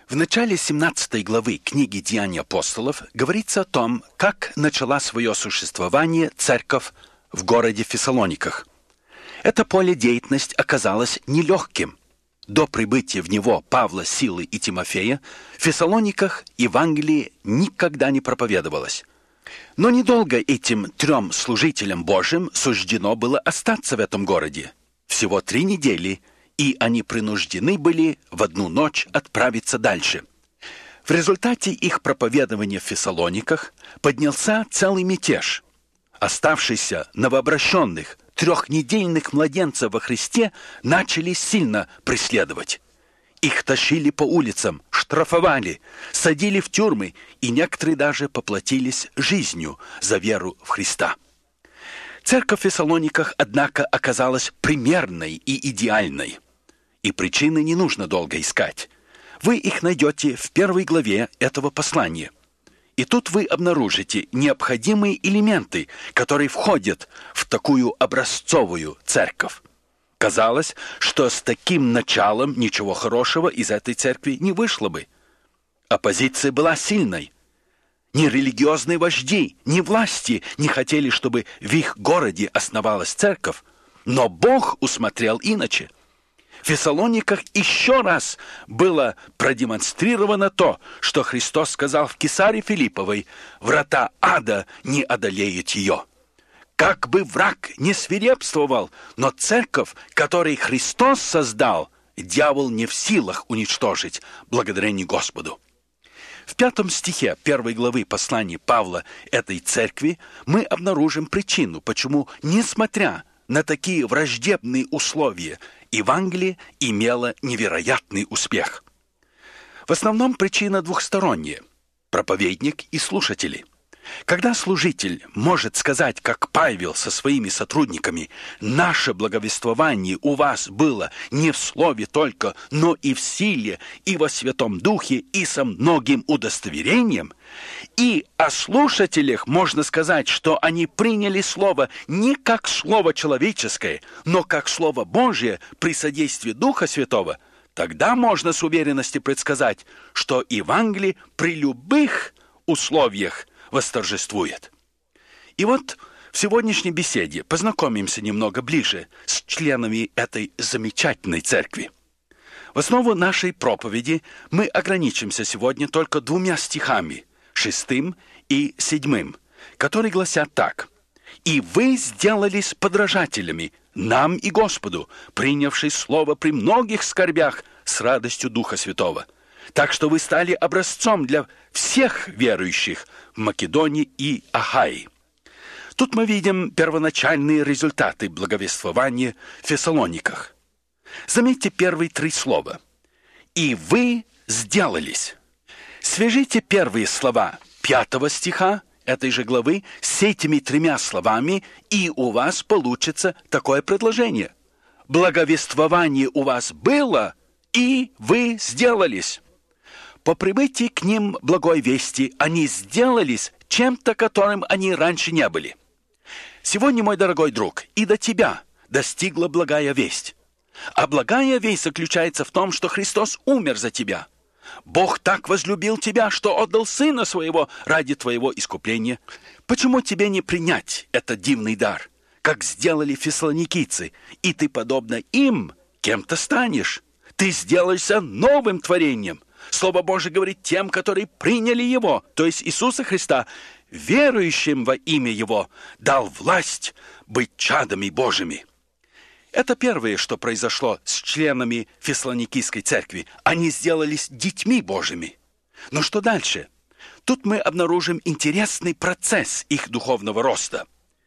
В начале 17 главы книги «Деяния апостолов» говорится о том, как начала свое существование церковь в городе Фессалониках. Это поле деятельности оказалось нелегким. До прибытия в него Павла, Силы и Тимофея в Фессалониках Евангелие никогда не проповедовалось. Но недолго этим 3 служителям Божьим суждено было остаться в этом городе. Всего 3 недели, и они принуждены были в одну ночь отправиться дальше. В результате их проповедования в Фессалониках поднялся целый мятеж. Оставшиеся новообращенных 3-недельных младенцев во Христе начали сильно преследовать. Их тащили по улицам, штрафовали, садили в тюрьмы, и некоторые даже поплатились жизнью за веру в Христа. Церковь в Фессалониках, однако, оказалась примерной и идеальной. И причины не нужно долго искать. Вы их найдете в 1 главе этого послания. И тут вы обнаружите необходимые элементы, которые входят в такую образцовую церковь. Казалось, что с таким началом ничего хорошего из этой церкви не вышло бы. Оппозиция была сильной. Ни религиозные вожди, ни власти не хотели, чтобы в их городе основалась церковь, но Бог усмотрел иначе. В Фессалониках еще раз было продемонстрировано то, что Христос сказал в Кесаре Филипповой: «Врата ада не одолеют ее». Как бы враг не свирепствовал, но церковь, которую Христос создал, дьявол не в силах уничтожить, благодарение Господу. В 5 стихе 1 главы послания Павла этой церкви мы обнаружим причину, почему, несмотря на такие враждебные условия, Евангелие имело невероятный успех. В основном причина двухсторонняя – проповедник и слушатели. Когда служитель может сказать, как Павел со своими сотрудниками: «Наше благовествование у вас было не в слове только, но и в силе, и во Святом Духе, и со многим удостоверением», и о слушателях можно сказать, что они приняли слово не как слово человеческое, но как слово Божие при содействии Духа Святого, тогда можно с уверенностью предсказать, что Евангелие при любых условиях восторжествует. И вот в сегодняшней беседе познакомимся немного ближе с членами этой замечательной церкви. В основу нашей проповеди мы ограничимся сегодня только 2 стихами, 6 и 7, которые гласят так: «И вы сделались подражателями нам и Господу, принявший слово при многих скорбях с радостью Духа Святого. Так что вы стали образцом для всех верующих в Македонии и Ахайи». Тут мы видим первоначальные результаты благовествования в Фессалониках. Заметьте первые 3 слова. «И вы сделались». Свяжите первые слова 5 стиха этой же главы с этими 3 словами, и у вас получится такое предложение: «Благовествование у вас было, и вы сделались». По прибытии к ним благой вести они сделались чем-то, которым они раньше не были. Сегодня, мой дорогой друг, и до тебя достигла благая весть. А благая весть заключается в том, что Христос умер за тебя. Бог так возлюбил тебя, что отдал Сына Своего ради твоего искупления. Почему тебе не принять этот дивный дар, как сделали фессалоникийцы, и ты, подобно им, кем-то станешь? Ты сделаешься новым творением. Слово Божие говорит тем, которые приняли Его, то есть Иисуса Христа, верующим во имя Его, дал власть быть чадами Божьими. Это первое, что произошло с членами Фессалоникийской церкви. Они сделались детьми Божьими. Но что дальше? Тут мы обнаружим интересный процесс их духовного роста.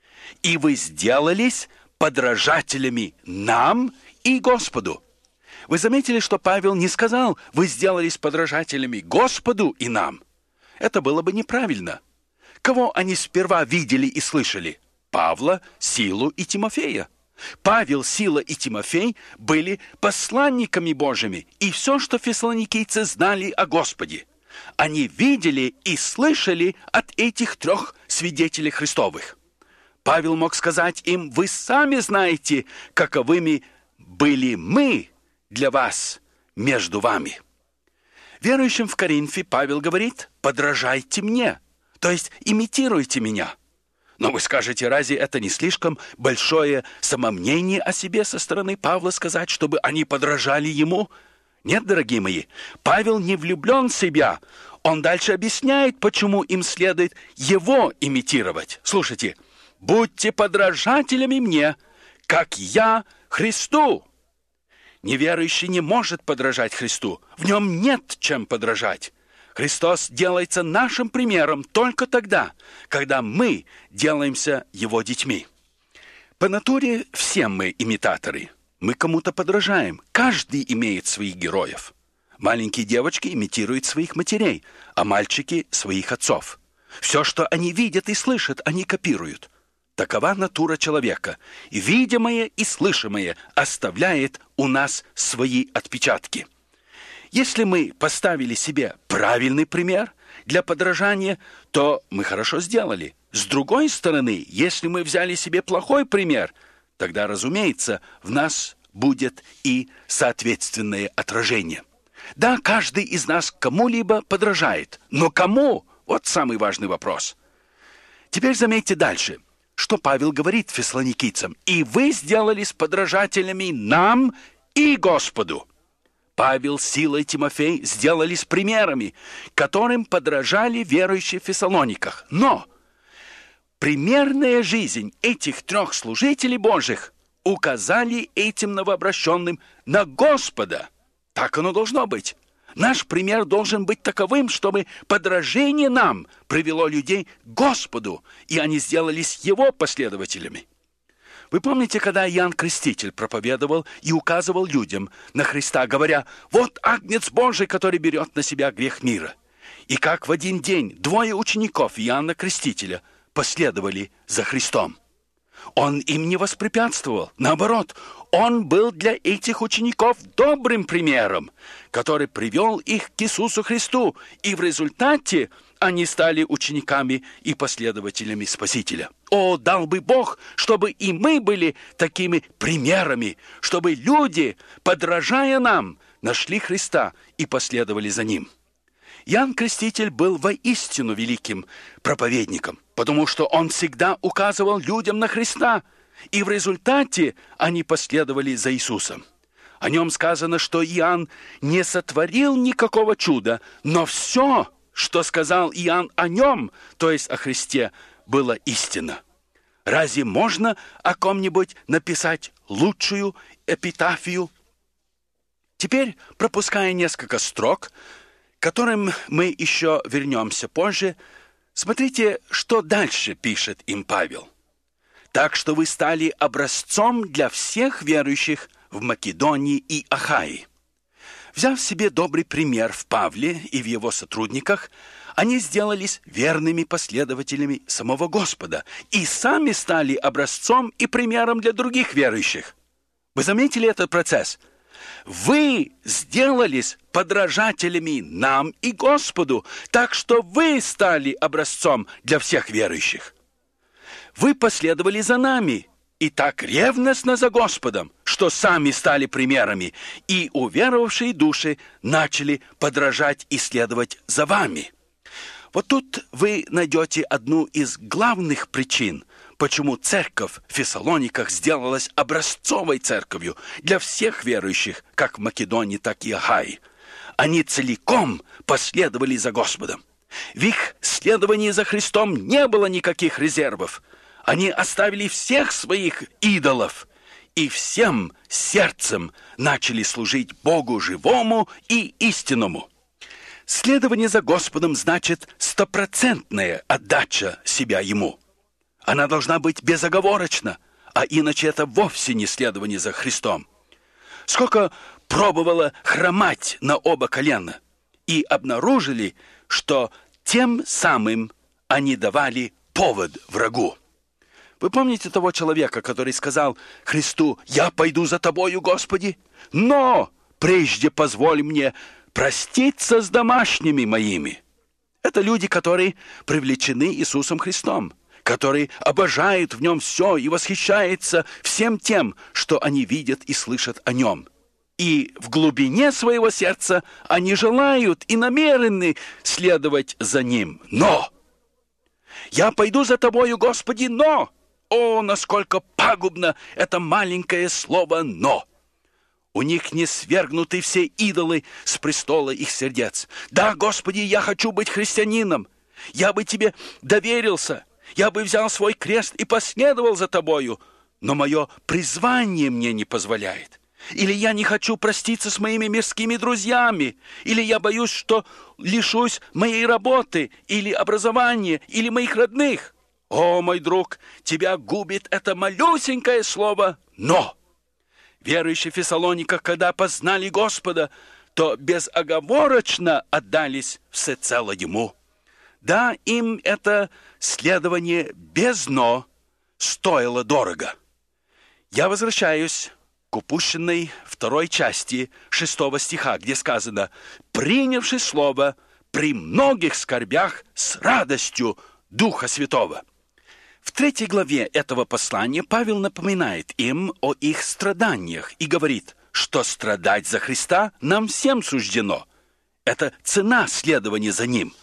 «И вы сделались подражателями нам и Господу». Вы заметили, что Павел не сказал: «Вы сделались подражателями Господу и нам». Это было бы неправильно. Кого они сперва видели и слышали? Павла, Силу и Тимофея. Павел, Сила и Тимофей были посланниками Божьими, и все, что фессалоникийцы знали о Господе, они видели и слышали от этих 3 свидетелей Христовых. Павел мог сказать им: «Вы сами знаете, каковыми были мы для вас между вами». Верующим в Коринфе Павел говорит: «Подражайте мне», то есть имитируйте меня. Но вы скажете, разве это не слишком большое самомнение о себе со стороны Павла сказать, чтобы они подражали ему? Нет, дорогие мои, Павел не влюблен в себя. Он дальше объясняет, почему им следует его имитировать. Слушайте: «Будьте подражателями мне, как я Христу». Неверующий не может подражать Христу. В нем нет чем подражать. Христос делается нашим примером только тогда, когда мы делаемся Его детьми. По натуре все мы имитаторы. Мы кому-то подражаем. Каждый имеет своих героев. Маленькие девочки имитируют своих матерей, а мальчики – своих отцов. Все, что они видят и слышат, они копируют. Такова натура человека. И видимое и слышимое оставляет у нас свои отпечатки. Если мы поставили себе правильный пример для подражания, то мы хорошо сделали. С другой стороны, если мы взяли себе плохой пример, тогда, разумеется, в нас будет и соответственное отражение. Да, каждый из нас кому-либо подражает, но кому? Вот самый важный вопрос. Теперь заметьте дальше, что Павел говорит фессалоникийцам: «И вы сделались подражателями нам и Господу». Павел, Сила и Тимофей сделались примерами, которым подражали верующие в Фессалониках. Но примерная жизнь этих трех служителей Божьих указали этим новообращенным на Господа. Так оно должно быть. Наш пример должен быть таковым, чтобы подражение нам привело людей к Господу, и они сделались Его последователями. Вы помните, когда Иоанн Креститель проповедовал и указывал людям на Христа, говоря: «Вот Агнец Божий, который берет на себя грех мира». И как в один день 2 учеников Иоанна Крестителя последовали за Христом. Он им не воспрепятствовал. Наоборот, он был для этих учеников добрым примером, который привел их к Иисусу Христу, и в результате они стали учениками и последователями Спасителя. О, дал бы Бог, чтобы и мы были такими примерами, чтобы люди, подражая нам, нашли Христа и последовали за Ним. Иоанн Креститель был воистину великим проповедником, потому что он всегда указывал людям на Христа, и в результате они последовали за Иисусом. О нем сказано, что Иоанн не сотворил никакого чуда, но все, что сказал Иоанн о нем, то есть о Христе, было истина. Разве можно о ком-нибудь написать лучшую эпитафию? Теперь, пропуская несколько строк, к которым мы еще вернемся позже, смотрите, что дальше пишет им Павел. «Так что вы стали образцом для всех верующих в Македонии и Ахаи». Взяв себе добрый пример в Павле и в его сотрудниках, они сделались верными последователями самого Господа и сами стали образцом и примером для других верующих. Вы заметили этот процесс? Вы сделались подражателями нам и Господу, так что вы стали образцом для всех верующих. Вы последовали за нами и так ревностно за Господом, что сами стали примерами, и уверовавшие души начали подражать и следовать за вами. Вот тут вы найдете одну из главных причин, почему церковь в Фессалониках сделалась образцовой церковью для всех верующих, как в Македонии, так и Ахаи. Они целиком последовали за Господом. В их следовании за Христом не было никаких резервов. Они оставили всех своих идолов и всем сердцем начали служить Богу живому и истинному. Следование за Господом значит 100% отдача себя Ему. Она должна быть безоговорочна, а иначе это вовсе не следование за Христом. Сколько пробовало хромать на оба колена, и обнаружили, что тем самым они давали повод врагу. Вы помните того человека, который сказал Христу: «Я пойду за Тобою, Господи, но прежде позволь мне проститься с домашними моими». Это люди, которые привлечены Иисусом Христом, которые обожают в Нем все и восхищаются всем тем, что они видят и слышат о Нем. и в глубине своего сердца они желают и намерены следовать за Ним. Но! Я пойду за Тобою, Господи, но! О, насколько пагубно это маленькое слово «но». У них не свергнуты все идолы с престола их сердец. Да, Господи, я хочу быть христианином. Я бы Тебе доверился. Я бы взял свой крест и последовал за Тобою. Но мое призвание мне не позволяет. Или я не хочу проститься с моими мирскими друзьями. Или я боюсь, что лишусь моей работы, или образования, или моих родных. О, мой друг, тебя губит это малюсенькое слово «но». Верующие в Фессалониках, когда познали Господа, то безоговорочно отдались всецело Ему. Да, им это следование без «но» стоило дорого. Я возвращаюсь к упущенной второй части 6 стиха, где сказано «принявши слово при многих скорбях с радостью Духа Святого». В 3 главе этого послания Павел напоминает им о их страданиях и говорит, что страдать за Христа нам всем суждено. Это цена следования за Ним.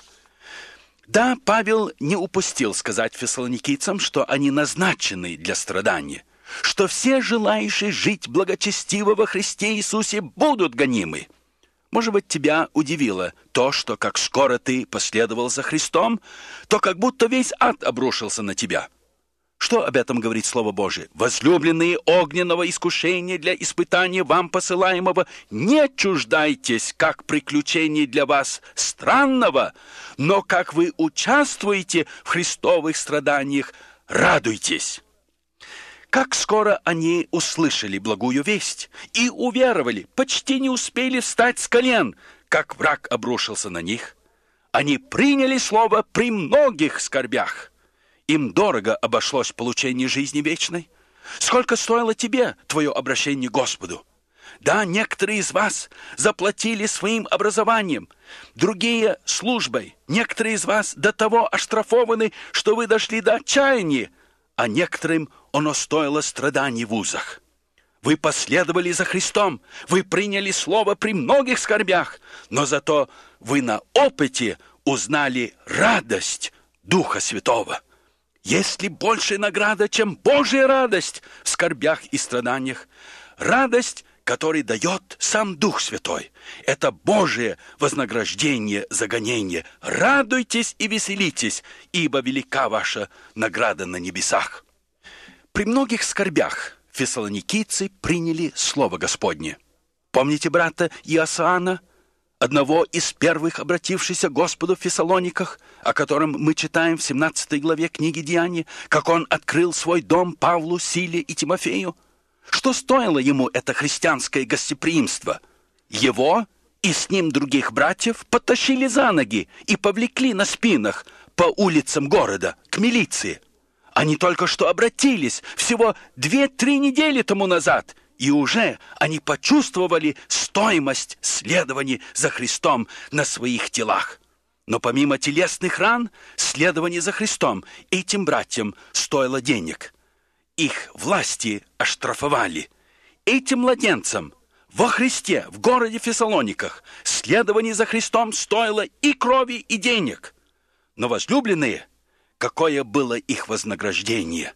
Да, Павел не упустил сказать фессалоникийцам, что они назначены для страдания, что все желающие жить благочестиво во Христе Иисусе будут гонимы. Может быть, тебя удивило то, что как скоро ты последовал за Христом, то как будто весь ад обрушился на тебя. Что об этом говорит Слово Божие? «Возлюбленные огненного искушения для испытания вам посылаемого, не чуждайтесь, как приключений для вас странного, но как вы участвуете в христовых страданиях, радуйтесь». Как скоро они услышали благую весть и уверовали, почти не успели встать с колен, как враг обрушился на них. Они приняли слово при многих скорбях. Им дорого обошлось получение жизни вечной. Сколько стоило тебе твое обращение к Господу? Да, некоторые из вас заплатили своим образованием, другие – службой. Некоторые из вас до того оштрафованы, что вы дошли до отчаяния, а некоторым оно стоило страданий в узах. Вы последовали за Христом, вы приняли слово при многих скорбях, но зато вы на опыте узнали радость Духа Святого. Есть ли большая награда, чем Божья радость в скорбях и страданиях? Радость, которую дает сам Дух Святой. Это Божие вознаграждение за гонение. Радуйтесь и веселитесь, ибо велика ваша награда на небесах. При многих скорбях фессалоникийцы приняли Слово Господне. Помните брата Иосаана, одного из первых обратившихся к Господу в Фессалониках, о котором мы читаем в 17 главе книги Деяний, как он открыл свой дом Павлу, Силе и Тимофею? Что стоило ему это христианское гостеприимство? Его и с ним других братьев потащили за ноги и повлекли на спинах по улицам города к милиции. Они только что обратились всего 2-3 недели тому назад, и уже они почувствовали стоимость следования за Христом на своих телах. Но помимо телесных ран, следование за Христом этим братьям стоило денег. Их власти оштрафовали. Этим младенцам во Христе, в городе Фессалониках, следование за Христом стоило и крови, и денег. Но возлюбленные, какое было их вознаграждение?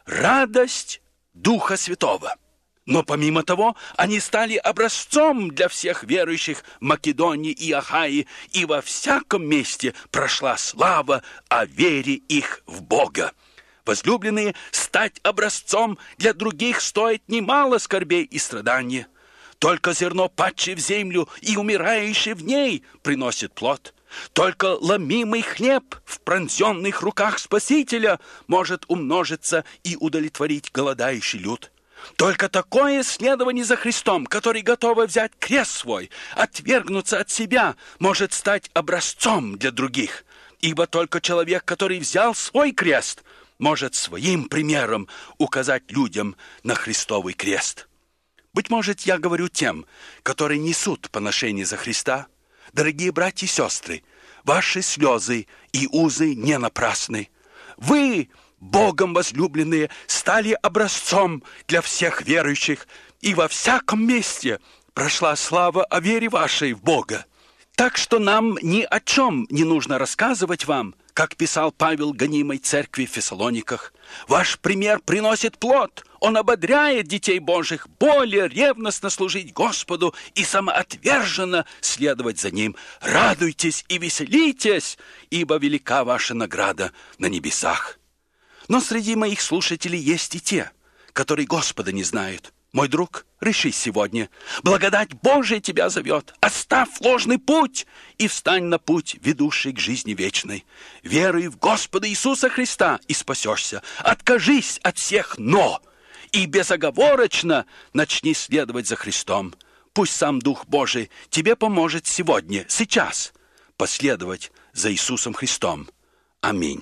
Радость Духа Святого. Но помимо того, они стали образцом для всех верующих Македонии и Ахаи, и во всяком месте прошла слава о вере их в Бога. Возлюбленные, стать образцом для других стоит немало скорбей и страданий. Только зерно, падшее в землю и умирающее в ней, приносит плод. Только ломимый хлеб в пронзенных руках Спасителя может умножиться и удовлетворить голодающий люд. Только такое следование за Христом, который готово взять крест свой, отвергнуться от себя, может стать образцом для других. Ибо только человек, который взял свой крест, может своим примером указать людям на Христовый крест. Быть может, я говорю тем, которые несут поношение за Христа. Дорогие братья и сестры, ваши слезы и узы не напрасны. Вы, Богом возлюбленные, стали образцом для всех верующих, и во всяком месте прошла слава о вере вашей в Бога. Так что нам ни о чем не нужно рассказывать вам, как писал Павел гонимой церкви в Фессалониках. Ваш пример приносит плод. Он ободряет детей Божьих более ревностно служить Господу и самоотверженно следовать за Ним. Радуйтесь и веселитесь, ибо велика ваша награда на небесах. Но среди моих слушателей есть и те, которые Господа не знают. Мой друг, решись сегодня. Благодать Божия тебя зовет. Оставь ложный путь и встань на путь, ведущий к жизни вечной. Веруй в Господа Иисуса Христа и спасешься. Откажись от всех «но» и безоговорочно начни следовать за Христом. Пусть сам Дух Божий тебе поможет сегодня, сейчас, последовать за Иисусом Христом. Аминь.